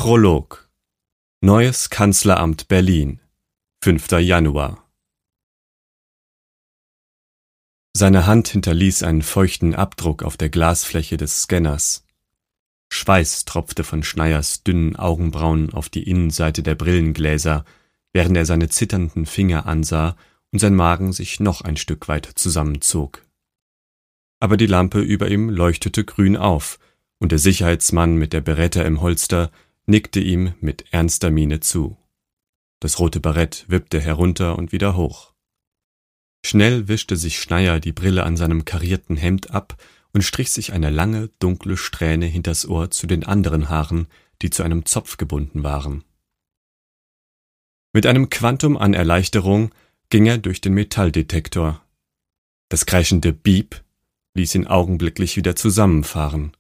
Prolog. Neues Kanzleramt Berlin. 5. Januar. Seine Hand hinterließ einen feuchten Abdruck auf der Glasfläche des Scanners. Schweiß tropfte von Schneiers dünnen Augenbrauen auf die Innenseite der Brillengläser, während er seine zitternden Finger ansah und sein Magen sich noch ein Stück weit zusammenzog. Aber die Lampe über ihm leuchtete grün auf, und der Sicherheitsmann mit der Beretta im Holster nickte ihm mit ernster Miene zu. Das rote Barett wippte herunter und wieder hoch. Schnell wischte sich Schneier die Brille an seinem karierten Hemd ab und strich sich eine lange, dunkle Strähne hinters Ohr zu den anderen Haaren, die zu einem Zopf gebunden waren. Mit einem Quantum an Erleichterung ging er durch den Metalldetektor. Das kreischende Piep ließ ihn augenblicklich wieder zusammenfahren.